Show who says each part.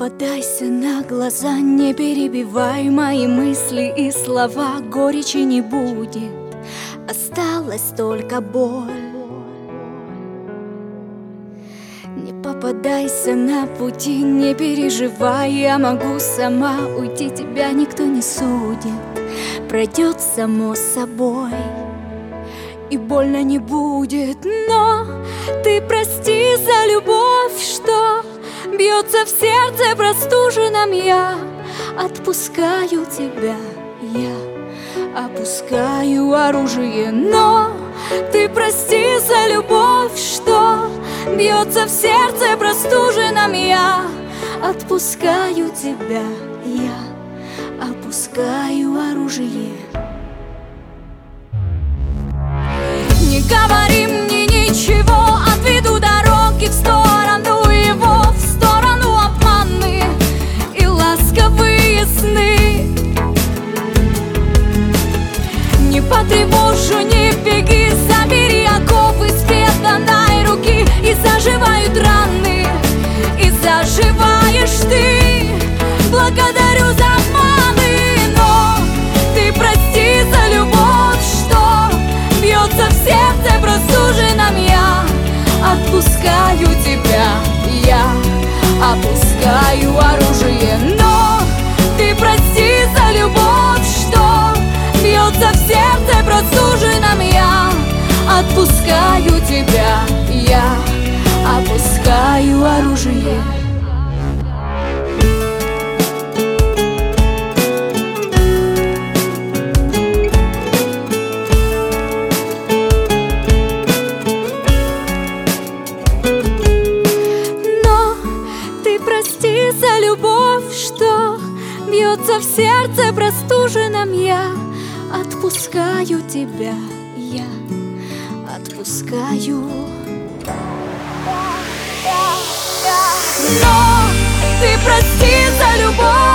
Speaker 1: попадайся на глаза, не перебивай мои мысли и слова. Горечи не будет, осталась только боль. Не попадайся на пути, не переживай, я могу сама уйти, тебя никто не судит. Пройдет само собой, и больно не будет. Но ты прости за любовь, что бьется в сердце простуженном. Я отпускаю тебя, я опускаю оружие. Но ты прости за любовь, что бьется в сердце простуженном. Я отпускаю тебя, я опускаю оружие. Не говори мне ничего, отведу дороги в сторону его, в сторону обманы и ласковые сны. Не потревожу, не беги, забери оковы с преданной руки. И заживают раны, и заживаешь ты. Благодарю за обманы, но ты прости за любовь, что бьется в сердце простуженном. Я отпускаю тебя, я опускаю оружие. Но ты прости за любовь, что бьется в сердце простуженном. Я отпускаю тебя, я опускаю оружие. Прости за любовь, что бьется в сердце простуженном. Я отпускаю тебя, я отпускаю. Но ты прости за любовь.